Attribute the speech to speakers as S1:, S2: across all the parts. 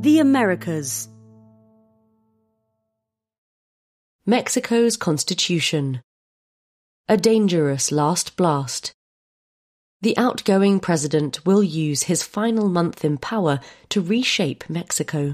S1: The Americas.
S2: Mexico's Constitution. A dangerous last blast. The outgoing president will use his final month in power to reshape Mexico.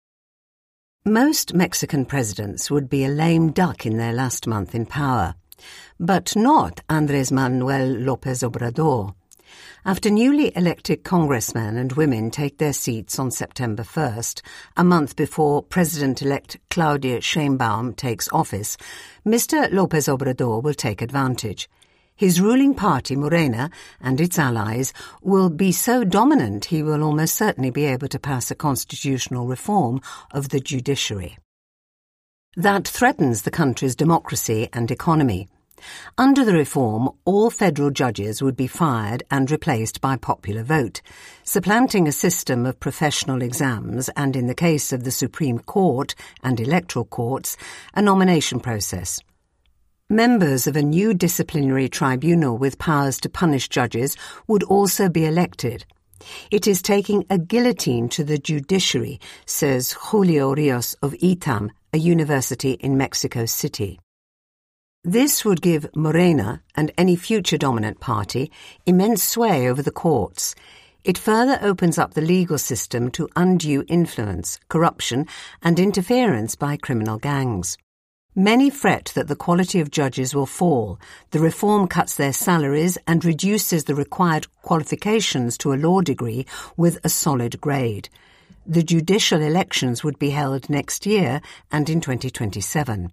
S3: Most Mexican presidents would be a lame duck in their last month in power, but not Andrés Manuel López Obrador. After newly elected congressmen and women take their seats on September 1st, a month before President-elect Claudia Sheinbaum takes office, Mr. López Obrador will take advantage. His ruling party, Morena, and its allies will be so dominant he will almost certainly be able to pass a constitutional reform of the judiciary. That threatens the country's democracy and economy. Under the reform, all federal judges would be fired and replaced by popular vote, supplanting a system of professional exams and, in the case of the Supreme Court and electoral courts, a nomination process. Members of a new disciplinary tribunal with powers to punish judges would also be elected. It is taking a guillotine to the judiciary, says Julio Rios of ITAM, a university in Mexico City. This would give Morena and any future dominant party immense sway over the courts. It further opens up the legal system to undue influence, corruption, and interference by criminal gangs. Many fret that the quality of judges will fall. The reform cuts their salaries and reduces the required qualifications to a law degree with a solid grade. The judicial elections would be held next year and in 2027.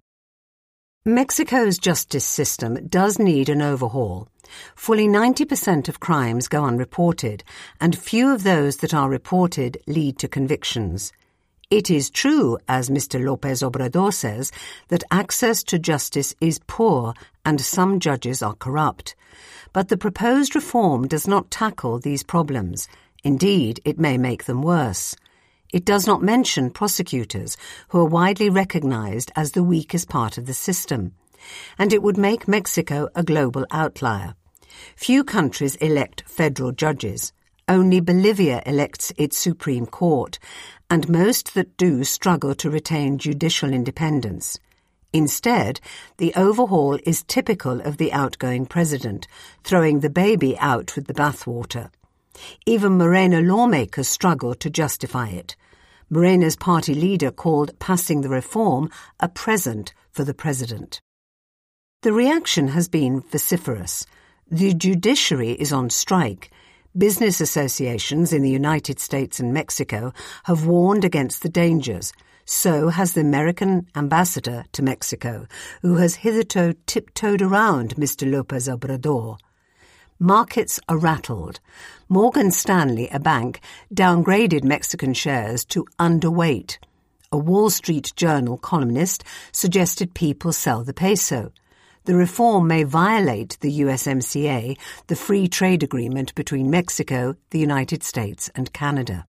S3: Mexico's justice system does need an overhaul. Fully 90% of crimes go unreported, and few of those that are reported lead to convictions. It is true, as Mr. López Obrador says, that access to justice is poor and some judges are corrupt. But the proposed reform does not tackle these problems. Indeed, it may make them worse. It does not mention prosecutors, who are widely recognized as the weakest part of the system. And it would make Mexico a global outlier. Few countries elect federal judges. Only Bolivia elects its Supreme Court, and most that do struggle to retain judicial independence. Instead, the overhaul is typical of the outgoing president, throwing the baby out with the bathwater. Even Morena lawmakers struggle to justify it. Morena's party leader called passing the reform a present for the president. The reaction has been vociferous. The judiciary is on strike. Business associations in the United States and Mexico have warned against the dangers. So has the American ambassador to Mexico, who has hitherto tiptoed around Mr. López Obrador. Markets are rattled. Morgan Stanley, a bank, downgraded Mexican shares to underweight. A Wall Street Journal columnist suggested people sell the peso. The reform may violate the USMCA, the free trade agreement between Mexico, the United States, and Canada.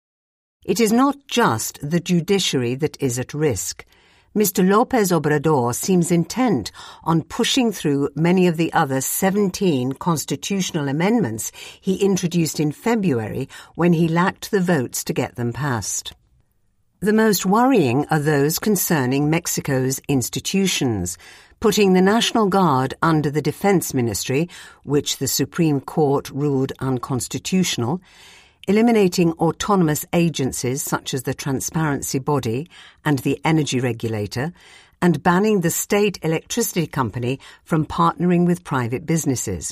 S3: It is not just the judiciary that is at risk. Mr. López Obrador seems intent on pushing through many of the other 17 constitutional amendments he introduced in February when he lacked the votes to get them passed. The most worrying are those concerning Mexico's institutions, putting the National Guard under the Defense Ministry, which the Supreme Court ruled unconstitutional, eliminating autonomous agencies such as the Transparency Body and the Energy Regulator, and banning the state electricity company from partnering with private businesses.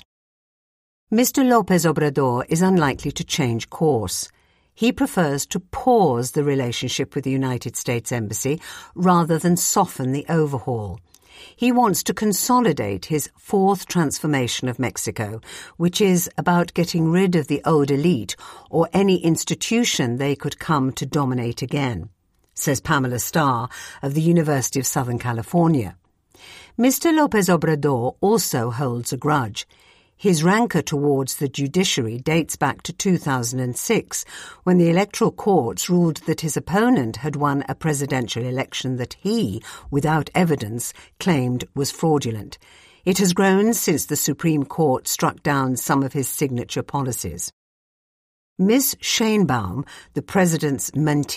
S3: Mr. López Obrador is unlikely to change course. He prefers to pause the relationship with the United States Embassy rather than soften the overhaul. He wants to consolidate his fourth transformation of Mexico, which is about getting rid of the old elite or any institution they could come to dominate again, says Pamela Starr of the University of Southern California. Mr. López Obrador also holds a grudge. His rancor towards the judiciary dates back to 2006, when the electoral courts ruled that his opponent had won a presidential election that he, without evidence, claimed was fraudulent. It has grown since the Supreme Court struck down some of his signature policies. Ms. Sheinbaum, the president's mentee,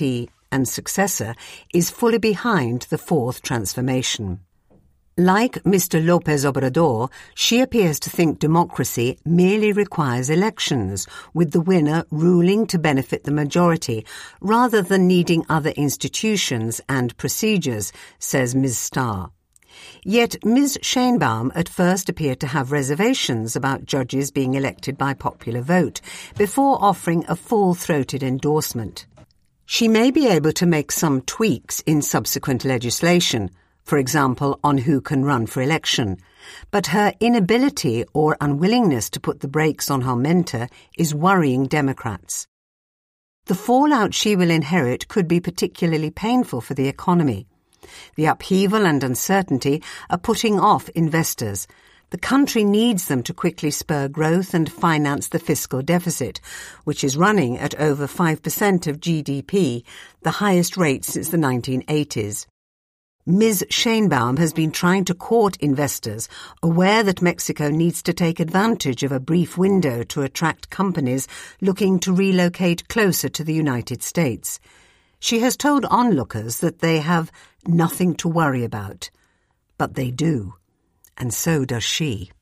S3: and successor, is fully behind the fourth transformation. Like Mr. López Obrador, she appears to think democracy merely requires elections, with the winner ruling to benefit the majority, rather than needing other institutions and procedures, says Ms. Starr. Yet Ms. Sheinbaum at first appeared to have reservations about judges being elected by popular vote, before offering a full-throated endorsement. She may be able to make some tweaks in subsequent legislation, for example, on who can run for election, but her inability or unwillingness to put the brakes on her mentor is worrying Democrats. The fallout she will inherit could be particularly painful for the economy. The upheaval and uncertainty are putting off investors. The country needs them to quickly spur growth and finance the fiscal deficit, which is running at over 5% of GDP, the highest rate since the 1980s. Ms. Sheinbaum has been trying to court investors, aware that Mexico needs to take advantage of a brief window to attract companies looking to relocate closer to the United States. She has told onlookers that they have nothing to worry about. But they do, and so does she.